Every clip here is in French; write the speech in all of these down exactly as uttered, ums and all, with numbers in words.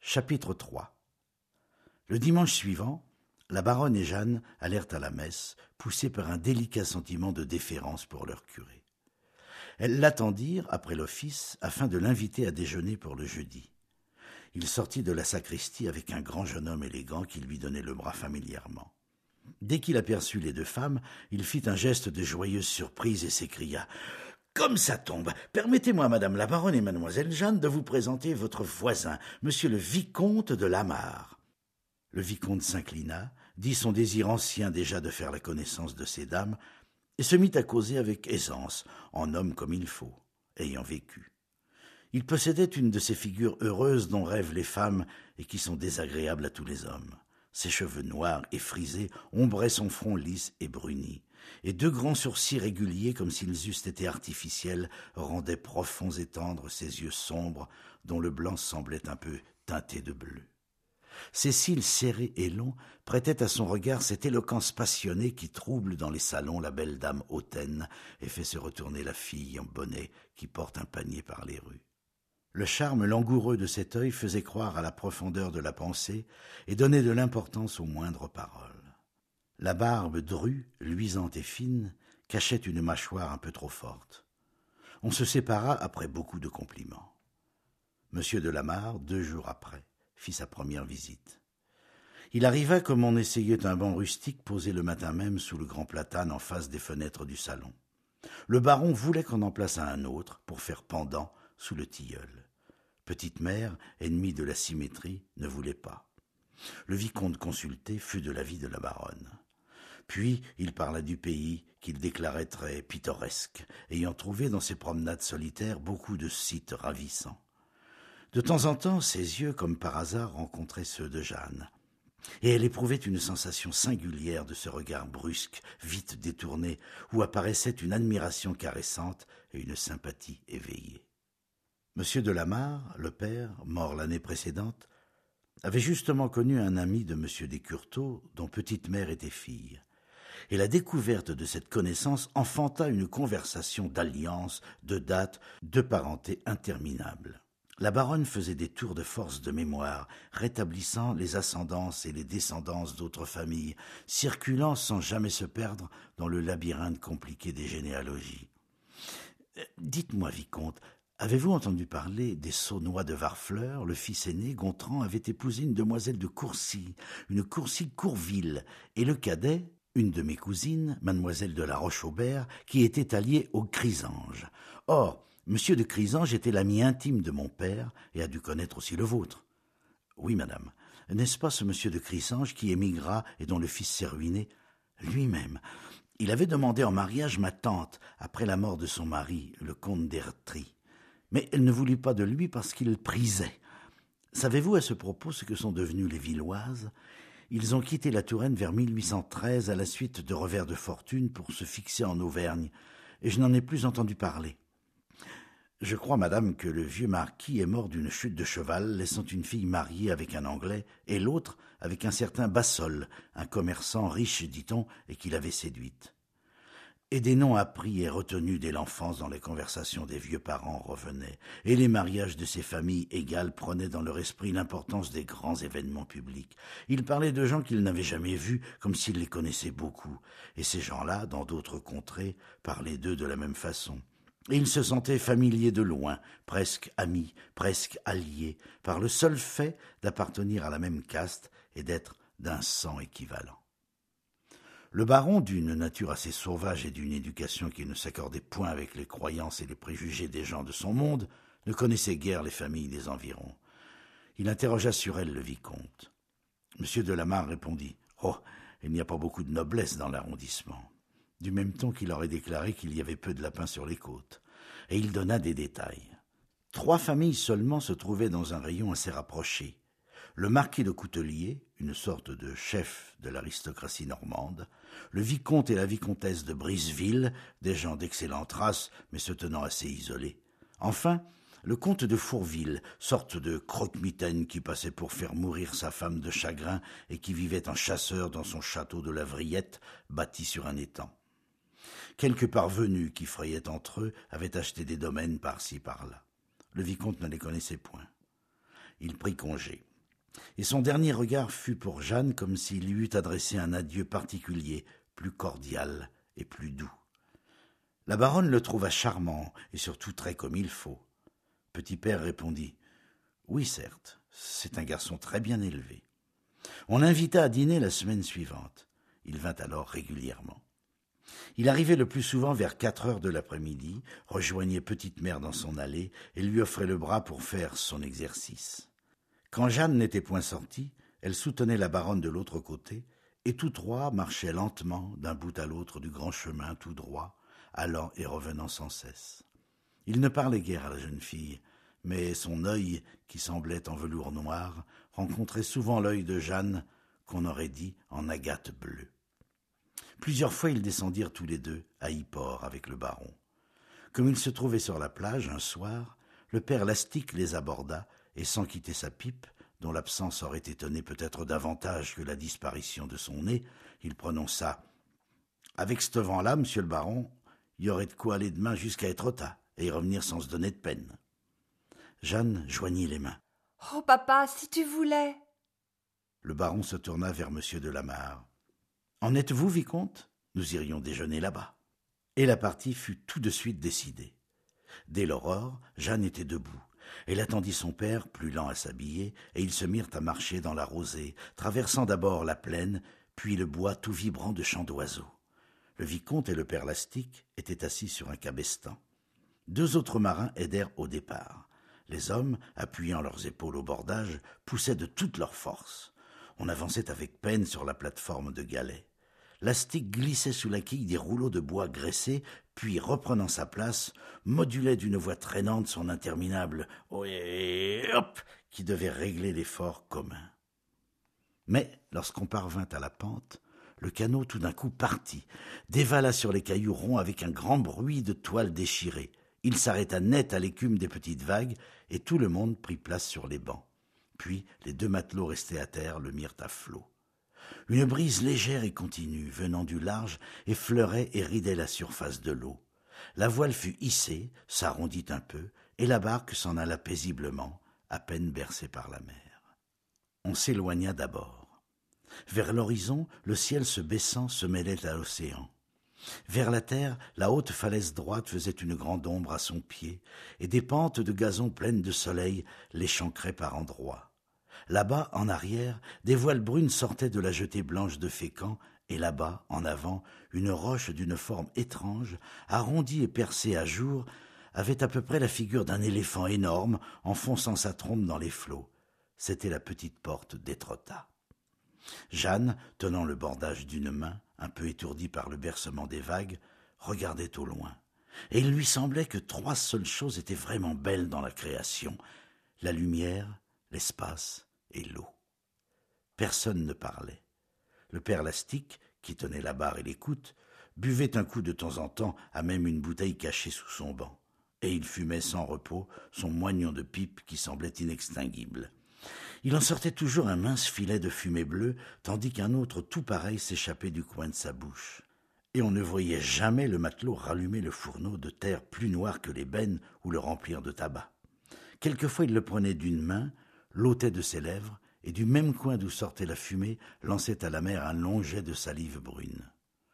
Chapitre trois. Le dimanche suivant, la baronne et Jeanne allèrent à la messe, poussées par un délicat sentiment de déférence pour leur curé. Elles l'attendirent après l'office afin de l'inviter à déjeuner pour le jeudi. Il sortit de la sacristie avec un grand jeune homme élégant qui lui donnait le bras familièrement. Dès qu'il aperçut les deux femmes, il fit un geste de joyeuse surprise et s'écria « Comme ça tombe, permettez-moi, madame la baronne et mademoiselle Jeanne, de vous présenter votre voisin, monsieur le vicomte de Lamare. » Le vicomte s'inclina, dit son désir ancien déjà de faire la connaissance de ces dames, et se mit à causer avec aisance, en homme comme il faut, ayant vécu. Il possédait une de ces figures heureuses dont rêvent les femmes et qui sont désagréables à tous les hommes. Ses cheveux noirs et frisés ombraient son front lisse et bruni, et deux grands sourcils réguliers, comme s'ils eussent été artificiels, rendaient profonds et tendres ses yeux sombres, dont le blanc semblait un peu teinté de bleu. Ses cils serrés et longs prêtaient à son regard cette éloquence passionnée qui trouble dans les salons la belle dame hautaine et fait se retourner la fille en bonnet qui porte un panier par les rues. Le charme langoureux de cet œil faisait croire à la profondeur de la pensée et donnait de l'importance aux moindres paroles. La barbe drue, luisante et fine, cachait une mâchoire un peu trop forte. On se sépara après beaucoup de compliments. Monsieur de Lamare, deux jours après, fit sa première visite. Il arriva comme on essayait un banc rustique posé le matin même sous le grand platane en face des fenêtres du salon. Le baron voulait qu'on en plaçât un autre pour faire pendant sous le tilleul. Petite mère, ennemie de la symétrie, ne voulait pas. Le vicomte consulté fut de l'avis de la baronne. Puis il parla du pays qu'il déclarait très pittoresque, ayant trouvé dans ses promenades solitaires beaucoup de sites ravissants. De temps en temps, ses yeux, comme par hasard, rencontraient ceux de Jeanne, et elle éprouvait une sensation singulière de ce regard brusque, vite détourné, où apparaissait une admiration caressante et une sympathie éveillée. Monsieur de Lamare, le père, mort l'année précédente, avait justement connu un ami de monsieur Descurteaux, dont petite mère était fille, et la découverte de cette connaissance enfanta une conversation d'alliance, de date, de parenté interminable. La baronne faisait des tours de force de mémoire, rétablissant les ascendances et les descendances d'autres familles, circulant sans jamais se perdre dans le labyrinthe compliqué des généalogies. « Dites-moi, vicomte, avez-vous entendu parler des Saunois de Varfleur? Le fils aîné, Gontran, avait épousé une demoiselle de Courcy, une Courcy-Courville, et le cadet, une de mes cousines, mademoiselle de la Roche-Aubert, qui était alliée au Crisange. Or, Monsieur de Crisange était l'ami intime de mon père et a dû connaître aussi le vôtre. » »« Oui, madame. N'est-ce pas ce monsieur de Crisange qui émigra et dont le fils s'est ruiné? » »« Lui-même. Il avait demandé en mariage ma tante après la mort de son mari, le comte d'Ertry. Mais elle ne voulut pas de lui parce qu'il le prisait. Savez-vous à ce propos ce que sont devenus les Villoises? Ils ont quitté la Touraine vers mille huit cent treize à la suite de revers de fortune pour se fixer en Auvergne, et je n'en ai plus entendu parler. Je crois, madame, que le vieux marquis est mort d'une chute de cheval, laissant une fille mariée avec un Anglais, et l'autre avec un certain Bassol, un commerçant riche, dit-on, et qui l'avait séduite. Et des noms appris et retenus dès l'enfance dans les conversations des vieux parents revenaient, et les mariages de ces familles égales prenaient dans leur esprit l'importance des grands événements publics. Ils parlaient de gens qu'ils n'avaient jamais vus, comme s'ils les connaissaient beaucoup, et ces gens-là, dans d'autres contrées, parlaient d'eux de la même façon. Et ils se sentaient familiers de loin, presque amis, presque alliés, par le seul fait d'appartenir à la même caste et d'être d'un sang équivalent. Le baron, d'une nature assez sauvage et d'une éducation qui ne s'accordait point avec les croyances et les préjugés des gens de son monde, ne connaissait guère les familles des environs. Il interrogea sur elles le vicomte. Monsieur de Lamare répondit « Oh, il n'y a pas beaucoup de noblesse dans l'arrondissement », du même ton qu'il aurait déclaré qu'il y avait peu de lapins sur les côtes, et il donna des détails. Trois familles seulement se trouvaient dans un rayon assez rapproché. Le marquis de Coutelier, une sorte de chef de l'aristocratie normande, le vicomte et la vicomtesse de Briseville, des gens d'excellente race, mais se tenant assez isolés. Enfin, le comte de Fourville, sorte de croque-mitaine qui passait pour faire mourir sa femme de chagrin et qui vivait en chasseur dans son château de la Vriette, bâti sur un étang. Quelques parvenus qui frayaient entre eux avaient acheté des domaines par-ci par-là. Le vicomte ne les connaissait point. Il prit congé. et son dernier regard fut pour Jeanne comme s'il lui eût adressé un adieu particulier, plus cordial et plus doux. La baronne le trouva charmant et surtout très comme il faut. Petit Père répondit « Oui, certes, c'est un garçon très bien élevé. » On l'invita à dîner la semaine suivante. Il vint alors régulièrement. Il arrivait le plus souvent vers quatre heures de l'après-midi, rejoignait Petite Mère dans son allée et lui offrait le bras pour faire son exercice. Quand Jeanne n'était point sortie, elle soutenait la baronne de l'autre côté, et tous trois marchaient lentement d'un bout à l'autre du grand chemin tout droit, allant et revenant sans cesse. Il ne parlait guère à la jeune fille, mais son œil, qui semblait en velours noir, rencontrait souvent l'œil de Jeanne, qu'on aurait dit en agate bleue. Plusieurs fois ils descendirent tous les deux à Yport avec le baron. Comme ils se trouvaient sur la plage un soir, le père Lastique les aborda et sans quitter sa pipe, dont l'absence aurait étonné peut-être davantage que la disparition de son nez, il prononça « Avec ce vent-là, monsieur le baron, il y aurait de quoi aller demain jusqu'à Étretat et y revenir sans se donner de peine. » Jeanne joignit les mains. « Oh, papa, si tu voulais !» Le baron se tourna vers monsieur de Lamare. « En êtes-vous, vicomte ? Nous irions déjeuner là-bas. » Et la partie fut tout de suite décidée. Dès l'aurore, Jeanne était debout. Elle attendit son père, plus lent à s'habiller, et ils se mirent à marcher dans la rosée, traversant d'abord la plaine, puis le bois tout vibrant de chants d'oiseaux. Le vicomte et le père Lastique étaient assis sur un cabestan. Deux autres marins aidèrent au départ. Les hommes, appuyant leurs épaules au bordage, poussaient de toute leur force. On avançait avec peine sur la plateforme de galets. Lastique glissait sous la quille des rouleaux de bois graissés, puis, reprenant sa place, modulait d'une voix traînante son interminable « Ohé, hop !» qui devait régler l'effort commun. Mais, lorsqu'on parvint à la pente, le canot tout d'un coup partit, dévala sur les cailloux ronds avec un grand bruit de toile déchirée. Il s'arrêta net à l'écume des petites vagues, et tout le monde prit place sur les bancs. Puis, les deux matelots restés à terre le mirent à flot. Une brise légère et continue, venant du large, effleurait et ridait la surface de l'eau. La voile fut hissée, s'arrondit un peu, et la barque s'en alla paisiblement, à peine bercée par la mer. On s'éloigna d'abord. Vers l'horizon, le ciel se baissant se mêlait à l'océan. Vers la terre, la haute falaise droite faisait une grande ombre à son pied, et des pentes de gazon pleines de soleil l'échancraient par endroits. Là-bas, en arrière, des voiles brunes sortaient de la jetée blanche de Fécamp, et là-bas, en avant, une roche d'une forme étrange, arrondie et percée à jour, avait à peu près la figure d'un éléphant énorme, enfonçant sa trompe dans les flots. C'était la petite porte d'Étretat. Jeanne, tenant le bordage d'une main, un peu étourdie par le bercement des vagues, regardait au loin, et il lui semblait que trois seules choses étaient vraiment belles dans la création, la lumière, l'espace et l'eau. Personne ne parlait. Le père Lastique, qui tenait la barre et l'écoute, buvait un coup de temps en temps à même une bouteille cachée sous son banc, et il fumait sans repos son moignon de pipe qui semblait inextinguible. Il en sortait toujours un mince filet de fumée bleue, tandis qu'un autre tout pareil s'échappait du coin de sa bouche. Et on ne voyait jamais le matelot rallumer le fourneau de terre plus noir que l'ébène ou le remplir de tabac. Quelquefois il le prenait d'une main, l'ôtait de ses lèvres, et du même coin d'où sortait la fumée, lançait à la mer un long jet de salive brune.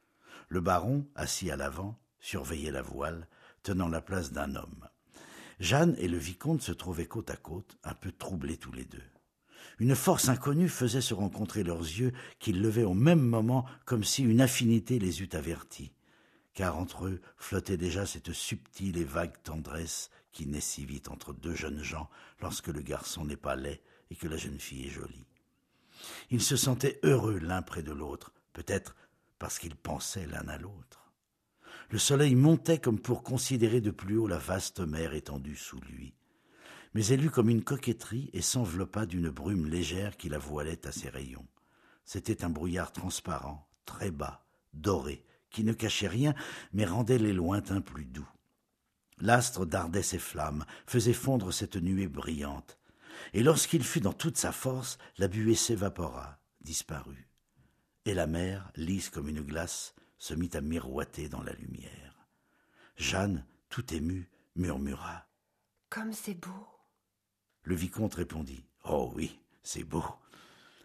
Le baron, assis à l'avant, surveillait la voile, tenant la place d'un homme. Jeanne et le vicomte se trouvaient côte à côte, un peu troublés tous les deux. Une force inconnue faisait se rencontrer leurs yeux, qu'ils levaient au même moment, comme si une affinité les eût avertis, car entre eux flottait déjà cette subtile et vague tendresse qui naît si vite entre deux jeunes gens lorsque le garçon n'est pas laid et que la jeune fille est jolie. Ils se sentaient heureux l'un près de l'autre, peut-être parce qu'ils pensaient l'un à l'autre. Le soleil montait comme pour considérer de plus haut la vaste mer étendue sous lui. Mais elle eut comme une coquetterie et s'enveloppa d'une brume légère qui la voilait à ses rayons. C'était un brouillard transparent, très bas, doré, qui ne cachait rien, mais rendait les lointains plus doux. L'astre dardait ses flammes, faisait fondre cette nuée brillante. Et lorsqu'il fut dans toute sa force, la buée s'évapora, disparut. Et la mer, lisse comme une glace, se mit à miroiter dans la lumière. Jeanne, tout émue, murmura « Comme c'est beau !» Le vicomte répondit « Oh oui, c'est beau !»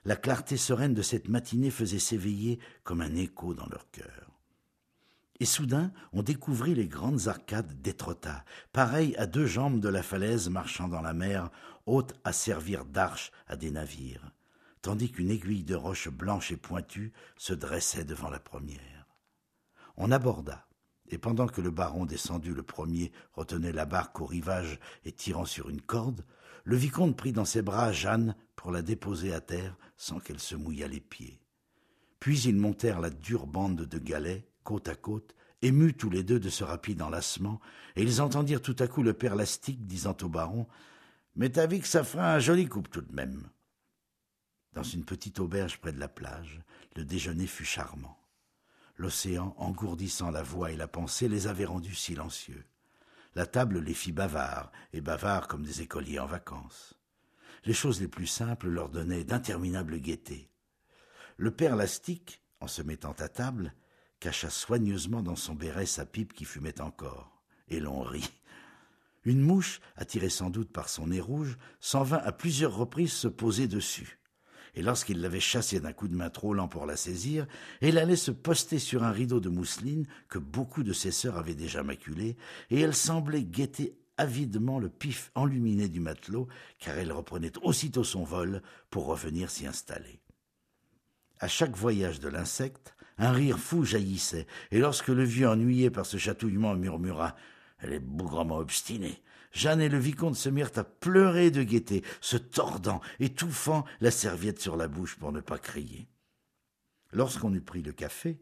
la clarté sereine de cette matinée faisait s'éveiller comme un écho dans leur cœur. Et soudain, on découvrit les grandes arcades d'Étretat, pareilles à deux jambes de la falaise marchant dans la mer, hautes à servir d'arches à des navires, tandis qu'une aiguille de roche blanche et pointue se dressait devant la première. On aborda, et pendant que le baron descendu le premier retenait la barque au rivage et tirant sur une corde, le vicomte prit dans ses bras Jeanne pour la déposer à terre sans qu'elle se mouillât les pieds. Puis ils montèrent la dure bande de galets, côte à côte, émus tous les deux de ce rapide enlacement, et ils entendirent tout à coup le père Lastique disant au baron « Mais t'as vu que ça fera un joli couple tout de même !» Dans une petite auberge près de la plage, le déjeuner fut charmant. L'océan, engourdissant la voix et la pensée, les avait rendus silencieux. La table les fit bavards, et bavards comme des écoliers en vacances. Les choses les plus simples leur donnaient d'interminables gaietés. Le père Lastique, en se mettant à table, cacha soigneusement dans son béret sa pipe qui fumait encore, et l'on rit. Une mouche, attirée sans doute par son nez rouge, s'en vint à plusieurs reprises se poser dessus. Et lorsqu'il l'avait chassée d'un coup de main trop lent pour la saisir, elle allait se poster sur un rideau de mousseline que beaucoup de ses sœurs avaient déjà maculé, et elle semblait guetter avidement le pif enluminé du matelot, car elle reprenait aussitôt son vol pour revenir s'y installer. À chaque voyage de l'insecte, un rire fou jaillissait, et lorsque le vieux, ennuyé par ce chatouillement, murmura « Elle est bougrement obstinée », Jeanne et le vicomte se mirent à pleurer de gaieté, se tordant, étouffant la serviette sur la bouche pour ne pas crier. Lorsqu'on eut pris le café,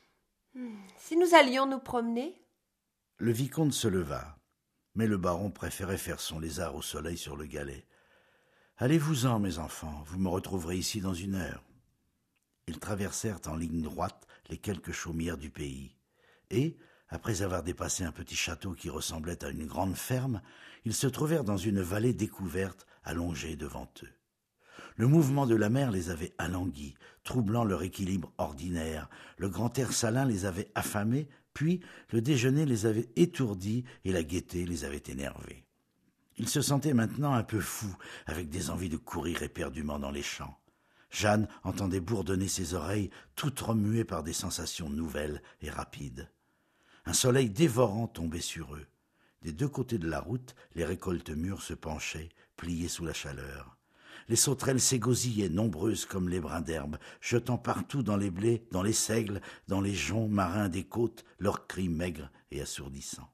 « Si nous allions nous promener ?» Le vicomte se leva, mais le baron préférait faire son lézard au soleil sur le galet. « Allez-vous-en, mes enfants, vous me retrouverez ici dans une heure. » Ils traversèrent en ligne droite les quelques chaumières du pays, et, après avoir dépassé un petit château qui ressemblait à une grande ferme, ils se trouvèrent dans une vallée découverte, allongée devant eux. Le mouvement de la mer les avait alanguis, troublant leur équilibre ordinaire. Le grand air salin les avait affamés, puis le déjeuner les avait étourdis et la gaieté les avait énervés. Ils se sentaient maintenant un peu fous, avec des envies de courir éperdument dans les champs. Jeanne entendait bourdonner ses oreilles, toutes remuées par des sensations nouvelles et rapides. Un soleil dévorant tombait sur eux. Des deux côtés de la route, les récoltes mûres se penchaient, pliées sous la chaleur. Les sauterelles s'égosillaient, nombreuses comme les brins d'herbe, jetant partout dans les blés, dans les seigles, dans les joncs marins des côtes, leurs cris maigres et assourdissants.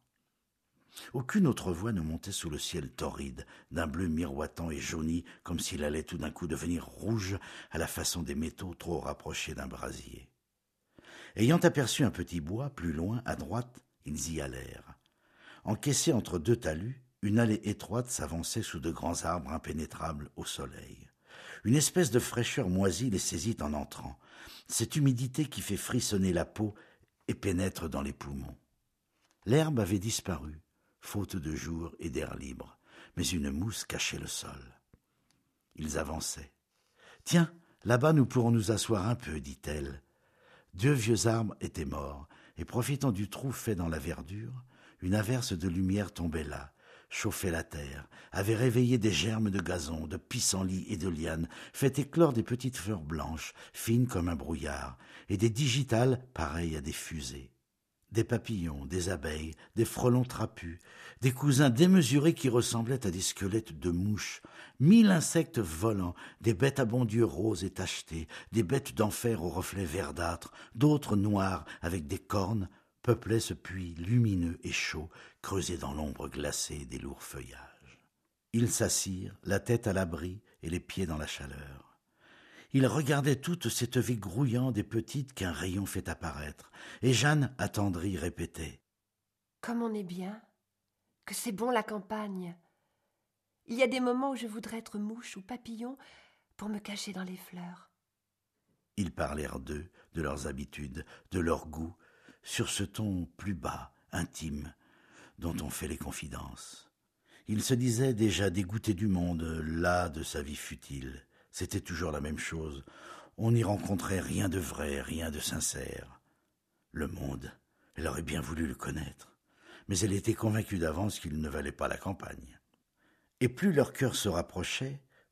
Aucune autre voix ne montait sous le ciel torride, d'un bleu miroitant et jauni, comme s'il allait tout d'un coup devenir rouge à la façon des métaux trop rapprochés d'un brasier. Ayant aperçu un petit bois, plus loin, à droite, ils y allèrent. Encaissés entre deux talus, une allée étroite s'avançait sous de grands arbres impénétrables au soleil. Une espèce de fraîcheur moisie les saisit en entrant, cette humidité qui fait frissonner la peau et pénètre dans les poumons. L'herbe avait disparu, faute de jour et d'air libre, mais une mousse cachait le sol. Ils avançaient. « Tiens, là-bas nous pourrons nous asseoir un peu, dit-elle. » Deux vieux arbres étaient morts, et profitant du trou fait dans la verdure, une averse de lumière tombait là, chauffait la terre, avait réveillé des germes de gazon, de pissenlits et de lianes, fait éclore des petites fleurs blanches, fines comme un brouillard, et des digitales pareilles à des fusées. Des papillons, des abeilles, des frelons trapus, des cousins démesurés qui ressemblaient à des squelettes de mouches, mille insectes volants, des bêtes à bon Dieu roses et tachetées, des bêtes d'enfer aux reflets verdâtres, d'autres noires avec des cornes, peuplaient ce puits lumineux et chaud, creusé dans l'ombre glacée des lourds feuillages. Ils s'assirent, la tête à l'abri et les pieds dans la chaleur. Ils regardaient toute cette vie grouillante et petite qu'un rayon fait apparaître, et Jeanne, attendrie, répétait « Comme on est bien, que c'est bon la campagne. Il y a des moments où je voudrais être mouche ou papillon pour me cacher dans les fleurs. » Ils parlèrent d'eux, de leurs habitudes, de leurs goûts, sur ce ton plus bas, intime, dont on fait les confidences. Il se disait déjà dégoûté du monde, las de sa vie futile. C'était toujours la même chose. On n'y rencontrait rien de vrai, rien de sincère. Le monde, elle aurait bien voulu le connaître, mais elle était convaincue d'avance qu'il ne valait pas la campagne. Et plus leur cœur se rapprochait,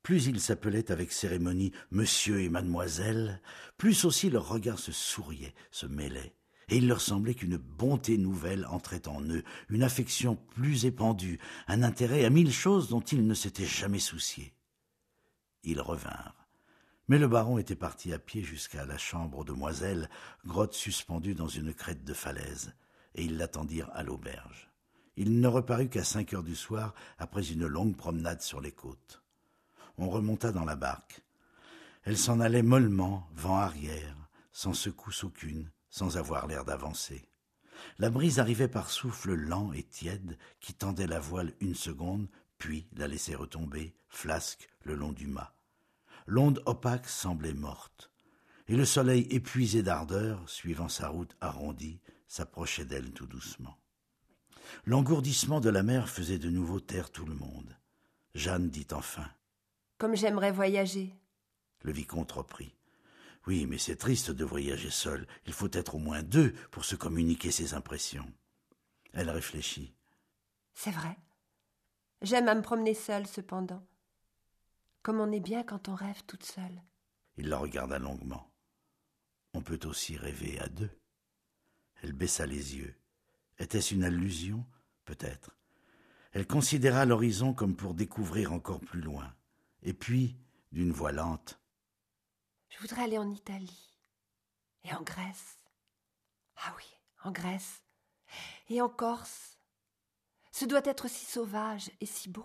plus ils s'appelaient avec cérémonie monsieur et mademoiselle, plus aussi leurs regards se souriaient, se mêlaient, et il leur semblait qu'une bonté nouvelle entrait en eux, une affection plus épandue, un intérêt à mille choses dont ils ne s'étaient jamais souciés. Ils revinrent. Mais le baron était parti à pied jusqu'à la chambre aux demoiselles, grotte suspendue dans une crête de falaise, et ils l'attendirent à l'auberge. Il ne reparut qu'à cinq heures du soir, après une longue promenade sur les côtes. On remonta dans la barque. Elle s'en allait mollement, vent arrière, sans secousse aucune, sans avoir l'air d'avancer. La brise arrivait par souffles lents et tièdes qui tendaient la voile une seconde, puis la laissaient retomber, flasque, le long du mât. L'onde opaque semblait morte, et le soleil épuisé d'ardeur, suivant sa route arrondie, s'approchait d'elle tout doucement. L'engourdissement de la mer faisait de nouveau taire tout le monde. Jeanne dit enfin « Comme j'aimerais voyager. » Le vicomte reprit « Oui, mais c'est triste de voyager seul. Il faut être au moins deux pour se communiquer ses impressions. » Elle réfléchit. « C'est vrai. J'aime à me promener seule, cependant. Comme on est bien quand on rêve toute seule. » Il la regarda longuement. « On peut aussi rêver à deux. » Elle baissa les yeux. Était-ce une allusion? Peut-être. Elle considéra l'horizon comme pour découvrir encore plus loin. Et puis, d'une voix lente, « Je voudrais aller en Italie. Et en Grèce. Ah oui, en Grèce. Et en Corse. Ce doit être si sauvage et si beau. »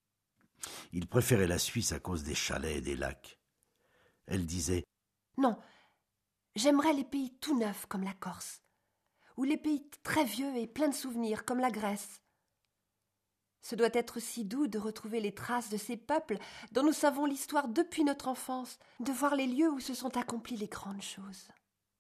Il préférait la Suisse à cause des chalets et des lacs. Elle disait « Non, j'aimerais les pays tout neufs comme la Corse. Ou les pays très vieux et pleins de souvenirs, comme la Grèce. Ce doit être si doux de retrouver les traces de ces peuples dont nous savons l'histoire depuis notre enfance, de voir les lieux où se sont accomplies les grandes choses. »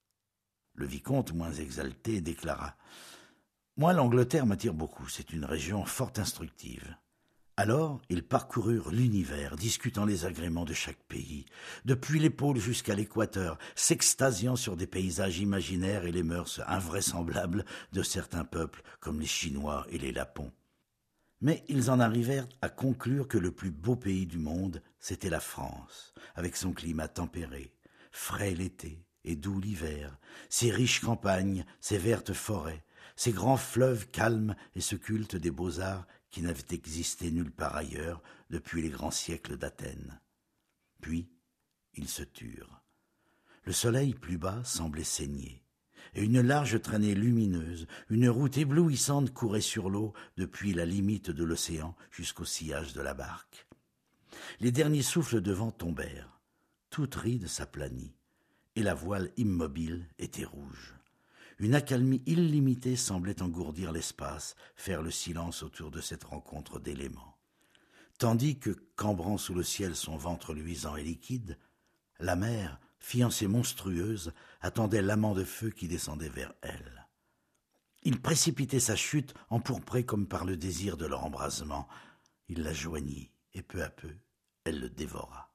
Le vicomte, moins exalté, déclara « Moi, l'Angleterre m'attire beaucoup, c'est une région fort instructive. » Alors, ils parcoururent l'univers, discutant les agréments de chaque pays, depuis les pôles jusqu'à l'équateur, s'extasiant sur des paysages imaginaires et les mœurs invraisemblables de certains peuples, comme les Chinois et les Lapons. Mais ils en arrivèrent à conclure que le plus beau pays du monde, c'était la France, avec son climat tempéré, frais l'été et doux l'hiver, ses riches campagnes, ses vertes forêts, ses grands fleuves calmes et ce culte des beaux-arts qui n'avait existé nulle part ailleurs depuis les grands siècles d'Athènes. Puis, ils se turent. Le soleil plus bas semblait saigner, et une large traînée lumineuse, une route éblouissante courait sur l'eau depuis la limite de l'océan jusqu'au sillage de la barque. Les derniers souffles de vent tombèrent, toute ride s'aplanit, et la voile immobile était rouge. Une accalmie illimitée semblait engourdir l'espace, faire le silence autour de cette rencontre d'éléments. Tandis que, cambrant sous le ciel son ventre luisant et liquide, la mer, fiancée monstrueuse, attendait l'amant de feu qui descendait vers elle. Il précipitait sa chute, empourprée comme par le désir de leur embrasement. Il la joignit, et peu à peu, elle le dévora.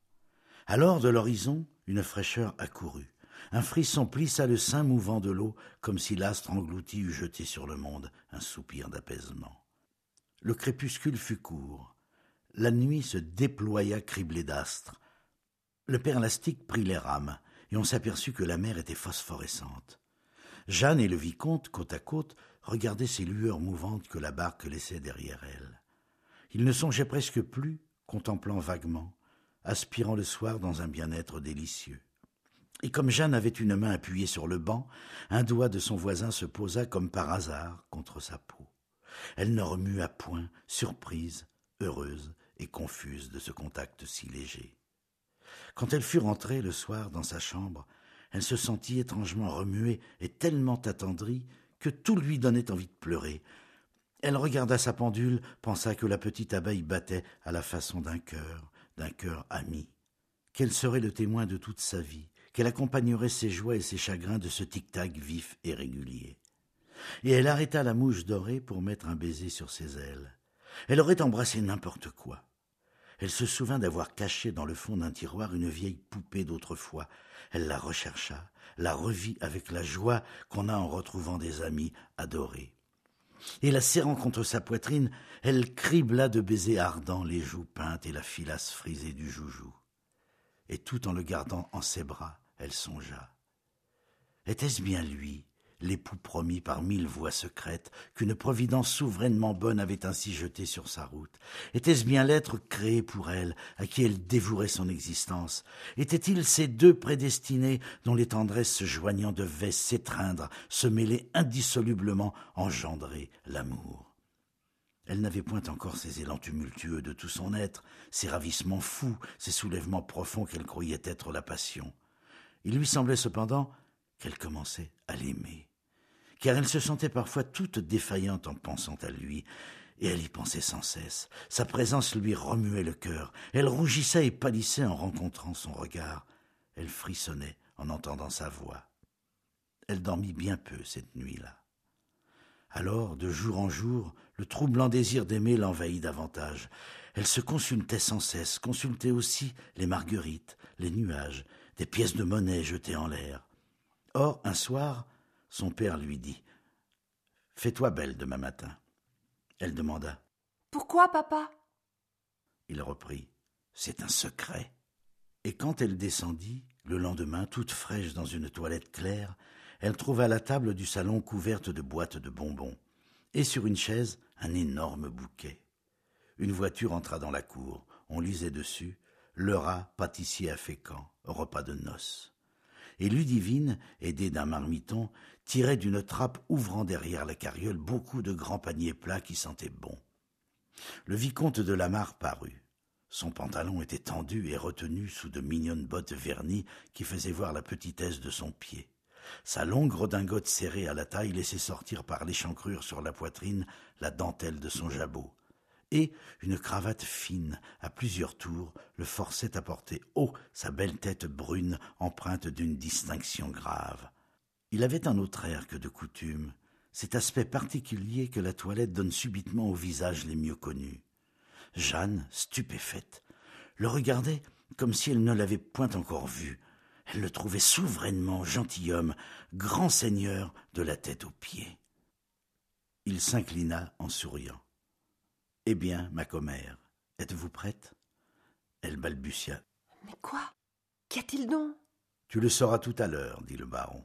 Alors, de l'horizon, une fraîcheur accourut. Un frisson plissa le sein mouvant de l'eau, comme si l'astre englouti eût jeté sur le monde un soupir d'apaisement. Le crépuscule fut court. La nuit se déploya criblée d'astres. Le perlastique prit les rames, et on s'aperçut que la mer était phosphorescente. Jeanne et le vicomte, côte à côte, regardaient ces lueurs mouvantes que la barque laissait derrière elle. Ils ne songeaient presque plus, contemplant vaguement, aspirant le soir dans un bien-être délicieux. Et comme Jeanne avait une main appuyée sur le banc, un doigt de son voisin se posa comme par hasard contre sa peau. Elle ne remua point, surprise, heureuse et confuse de ce contact si léger. Quand elle fut rentrée le soir dans sa chambre, elle se sentit étrangement remuée et tellement attendrie que tout lui donnait envie de pleurer. Elle regarda sa pendule, pensa que la petite abeille battait à la façon d'un cœur, d'un cœur ami, qu'elle serait le témoin de toute sa vie, qu'elle accompagnerait ses joies et ses chagrins de ce tic-tac vif et régulier. Et elle arrêta la mouche dorée pour mettre un baiser sur ses ailes. Elle aurait embrassé n'importe quoi. Elle se souvint d'avoir caché dans le fond d'un tiroir une vieille poupée d'autrefois. Elle la rechercha, la revit avec la joie qu'on a en retrouvant des amis adorés. et la serrant contre sa poitrine, elle cribla de baisers ardents les joues peintes et la filasse frisée du joujou. Et tout en le gardant en ses bras, elle songea. Était-ce bien lui, l'époux promis par mille voix secrètes, qu'une providence souverainement bonne avait ainsi jeté sur sa route? Était-ce bien l'être créé pour elle, à qui elle dévouerait son existence? Étaient-ils ces deux prédestinés dont les tendresses se joignant devaient s'étreindre, se mêler indissolublement, engendrer l'amour? Elle n'avait point encore ces élans tumultueux de tout son être, ces ravissements fous, ces soulèvements profonds qu'elle croyait être la passion. Il lui semblait cependant qu'elle commençait à l'aimer, car elle se sentait parfois toute défaillante en pensant à lui, et elle y pensait sans cesse. Sa présence lui remuait le cœur, elle rougissait et pâlissait en rencontrant son regard, elle frissonnait en entendant sa voix. Elle dormit bien peu cette nuit-là. Alors, de jour en jour, le troublant désir d'aimer l'envahit davantage. Elle se consultait sans cesse, consultait aussi les marguerites, les nuages, des pièces de monnaie jetées en l'air. Or, un soir, son père lui dit « Fais-toi belle demain matin ». Elle demanda « Pourquoi, papa ?» Il reprit « C'est un secret ». Et quand elle descendit, le lendemain, toute fraîche dans une toilette claire, elle trouva la table du salon couverte de boîtes de bonbons, et sur une chaise, un énorme bouquet. Une voiture entra dans la cour, on lisait dessus « Le rat pâtissier à Fécamp, repas de noces ». Et Ludivine, aidée d'un marmiton, tirait d'une trappe ouvrant derrière la carriole beaucoup de grands paniers plats qui sentaient bon. Le vicomte de Lamare parut. Son pantalon était tendu et retenu sous de mignonnes bottes vernies qui faisaient voir la petitesse de son pied. Sa longue redingote serrée à la taille laissait sortir par l'échancrure sur la poitrine la dentelle de son jabot. Et une cravate fine, à plusieurs tours, le forçait à porter haut sa belle tête brune, empreinte d'une distinction grave. Il avait un autre air que de coutume, cet aspect particulier que la toilette donne subitement aux visages les mieux connus. Jeanne, stupéfaite, le regardait comme si elle ne l'avait point encore vu. Elle le trouvait souverainement gentilhomme, grand seigneur de la tête aux pieds. Il s'inclina en souriant. « Eh bien, ma commère, êtes-vous prête ?» Elle balbutia. « Mais quoi? Qu'y a-t-il donc ?»« Tu le sauras tout à l'heure, » dit le baron.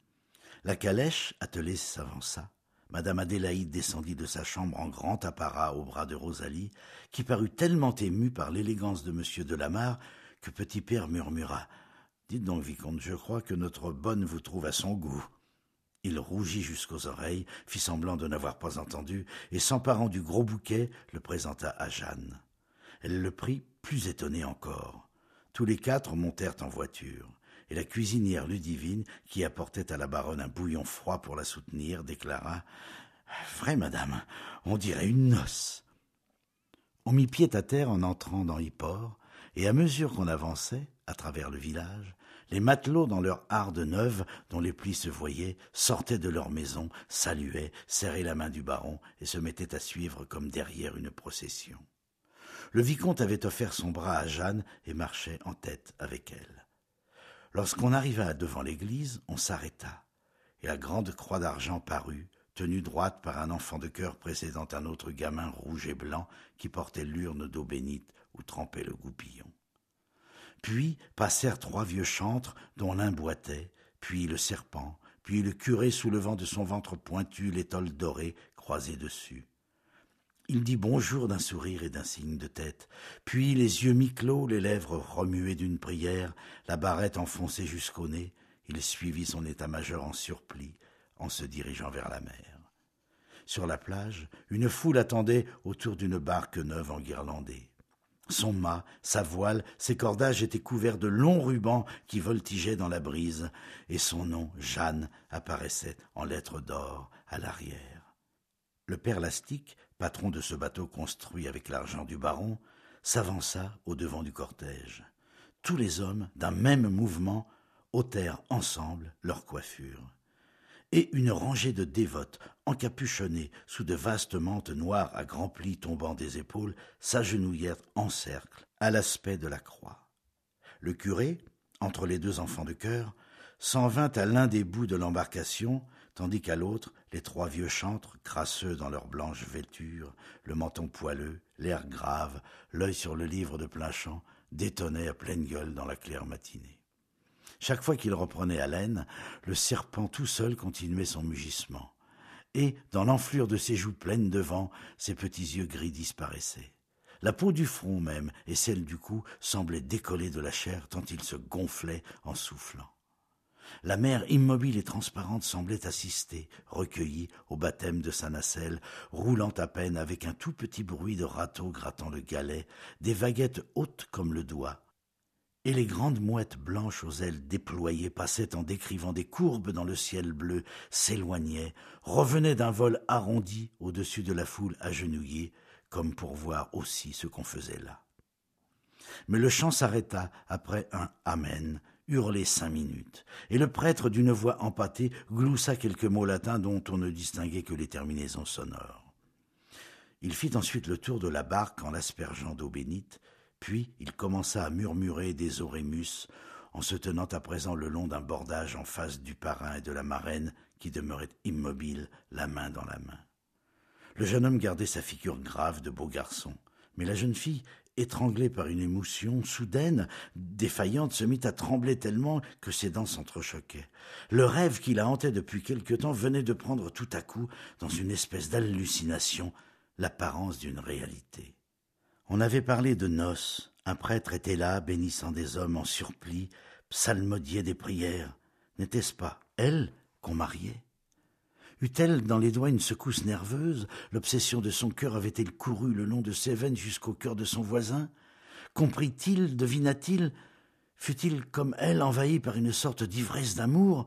La calèche attelée s'avança. Madame Adélaïde descendit de sa chambre en grand apparat au bras de Rosalie, qui parut tellement émue par l'élégance de monsieur de Lamare que Petit Père murmura « Dites donc, vicomte, je crois que notre bonne vous trouve à son goût. » Il rougit jusqu'aux oreilles, fit semblant de n'avoir pas entendu, et s'emparant du gros bouquet, le présenta à Jeanne. Elle le prit, plus étonnée encore. Tous les quatre montèrent en voiture, et la cuisinière Ludivine, qui apportait à la baronne un bouillon froid pour la soutenir, déclara « Vrai, madame, on dirait une noce !» On mit pied à terre en entrant dans Yport, et à mesure qu'on avançait, à travers le village, les matelots dans leurs hardes neuves, dont les plis se voyaient, sortaient de leur maison, saluaient, serraient la main du baron et se mettaient à suivre comme derrière une procession. Le vicomte avait offert son bras à Jeanne et marchait en tête avec elle. Lorsqu'on arriva devant l'église, on s'arrêta, et la grande croix d'argent parut, tenue droite par un enfant de chœur précédant un autre gamin rouge et blanc qui portait l'urne d'eau bénite où trempait le goupillon. Puis passèrent trois vieux chantres dont l'un boitait, puis le serpent, puis le curé soulevant de son ventre pointu l'étole dorée croisée dessus. Il dit bonjour d'un sourire et d'un signe de tête, puis les yeux mi-clos, les lèvres remuées d'une prière, la barrette enfoncée jusqu'au nez, il suivit son état-major en surplis en se dirigeant vers la mer. Sur la plage, une foule attendait autour d'une barque neuve enguirlandée. Son mât, sa voile, ses cordages étaient couverts de longs rubans qui voltigeaient dans la brise, et son nom, Jeanne, apparaissait en lettres d'or à l'arrière. Le père Lastic, patron de ce bateau construit avec l'argent du baron, s'avança au-devant du cortège. Tous les hommes, d'un même mouvement, ôtèrent ensemble leurs coiffures. Et une rangée de dévotes, encapuchonnées sous de vastes mantes noires à grands plis tombant des épaules, s'agenouillèrent en cercle à l'aspect de la croix. Le curé, entre les deux enfants de chœur, s'en vint à l'un des bouts de l'embarcation, tandis qu'à l'autre, les trois vieux chantres, crasseux dans leur blanche vêture, le menton poileux, l'air grave, l'œil sur le livre de plein champ, détonnaient à pleine gueule dans la claire matinée. Chaque fois qu'il reprenait haleine, le serpent tout seul continuait son mugissement. Et, dans l'enflure de ses joues pleines de vent, ses petits yeux gris disparaissaient. La peau du front même et celle du cou semblaient décoller de la chair tant il se gonflait en soufflant. La mer immobile et transparente semblait assister, recueillie, au baptême de sa nacelle, roulant à peine avec un tout petit bruit de râteau grattant le galet, des vaguettes hautes comme le doigt. Et les grandes mouettes blanches aux ailes déployées passaient en décrivant des courbes dans le ciel bleu, s'éloignaient, revenaient d'un vol arrondi au-dessus de la foule agenouillée, comme pour voir aussi ce qu'on faisait là. Mais le chant s'arrêta après un « Amen », hurlé cinq minutes, et le prêtre d'une voix empâtée gloussa quelques mots latins dont on ne distinguait que les terminaisons sonores. Il fit ensuite le tour de la barque en l'aspergeant d'eau bénite, puis il commença à murmurer des orémus en se tenant à présent le long d'un bordage en face du parrain et de la marraine qui demeuraient immobiles, la main dans la main. Le jeune homme gardait sa figure grave de beau garçon, mais la jeune fille, étranglée par une émotion soudaine, défaillante, se mit à trembler tellement que ses dents s'entrechoquaient. Le rêve qui la hantait depuis quelque temps venait de prendre tout à coup, dans une espèce d'hallucination, l'apparence d'une réalité. On avait parlé de noces, un prêtre était là, bénissant des hommes en surplis, psalmodiait des prières. N'était-ce pas elle qu'on mariait ? Eut-elle dans les doigts une secousse nerveuse? L'obsession de son cœur avait-elle couru le long de ses veines jusqu'au cœur de son voisin? Comprit-il, devina-t-il? Fut-il comme elle envahi par une sorte d'ivresse d'amour?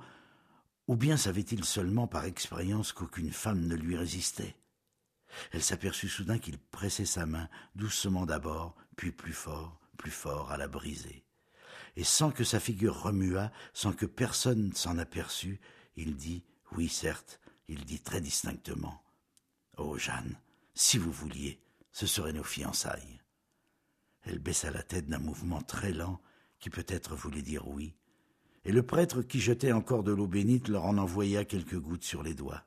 Ou bien savait-il seulement par expérience qu'aucune femme ne lui résistait? Elle s'aperçut soudain qu'il pressait sa main, doucement d'abord, puis plus fort, plus fort, à la briser. Et sans que sa figure remuât, sans que personne s'en aperçût, il dit « Oui, certes », il dit très distinctement « Oh, Jeanne, si vous vouliez, ce seraient nos fiançailles. » Elle baissa la tête d'un mouvement très lent qui peut-être voulait dire oui, et le prêtre qui jetait encore de l'eau bénite leur en envoya quelques gouttes sur les doigts.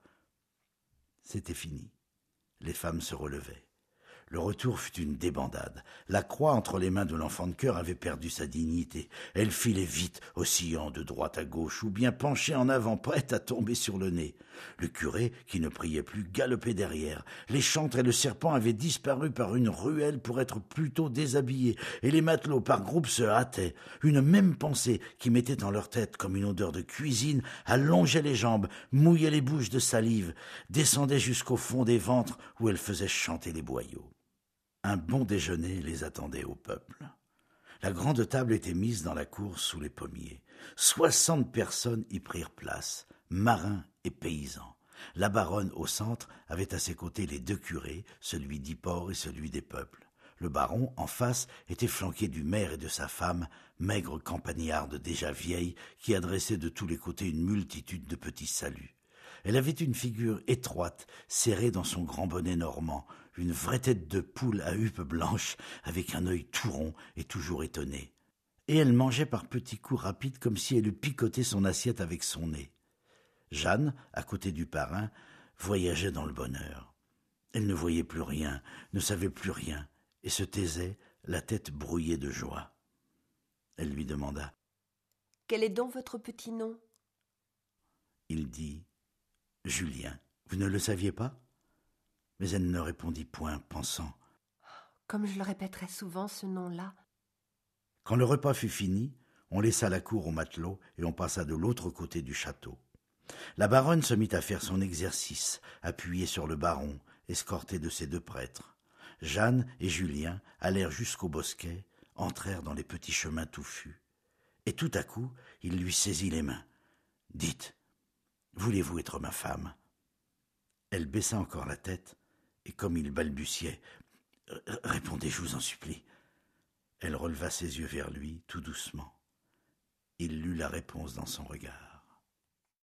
C'était fini. Les femmes se relevaient. Le retour fut une débandade. La croix entre les mains de l'enfant de cœur avait perdu sa dignité. Elle filait vite, oscillant de droite à gauche, ou bien penchée en avant, prête à tomber sur le nez. Le curé, qui ne priait plus, galopait derrière. Les chantres et le serpent avaient disparu par une ruelle pour être plutôt déshabillés, et les matelots par groupes se hâtaient. Une même pensée, qui mettait en leur tête comme une odeur de cuisine, allongeait les jambes, mouillait les bouches de salive, descendait jusqu'au fond des ventres où elle faisait chanter les boyaux. Un bon déjeuner les attendait au peuple. La grande table était mise dans la cour sous les pommiers. Soixante personnes y prirent place, marins et paysans. La baronne, au centre, avait à ses côtés les deux curés, celui d'Yport et celui des peuples. Le baron, en face, était flanqué du maire et de sa femme, maigre campagnarde déjà vieille, qui adressait de tous les côtés une multitude de petits saluts. Elle avait une figure étroite, serrée dans son grand bonnet normand, une vraie tête de poule à huppe blanche, avec un œil tout rond et toujours étonné. Et elle mangeait par petits coups rapides comme si elle eût picoté son assiette avec son nez. Jeanne, à côté du parrain, voyageait dans le bonheur. Elle ne voyait plus rien, ne savait plus rien, et se taisait, la tête brouillée de joie. Elle lui demanda « Quel est donc votre petit nom ?» Il dit « Julien. Vous ne le saviez pas ?» Mais elle ne répondit point, pensant « Comme je le répéterai souvent, ce nom-là. » Quand le repas fut fini, on laissa la cour aux matelots et on passa de l'autre côté du château. La baronne se mit à faire son exercice, appuyée sur le baron, escortée de ses deux prêtres. Jeanne et Julien allèrent jusqu'au bosquet, entrèrent dans les petits chemins touffus. Et tout à coup, il lui saisit les mains. « Dites, voulez-vous être ma femme ?» Elle baissa encore la tête, et comme il balbutiait, « Répondez, je vous en supplie. » Elle releva ses yeux vers lui, tout doucement. Il lut la réponse dans son regard.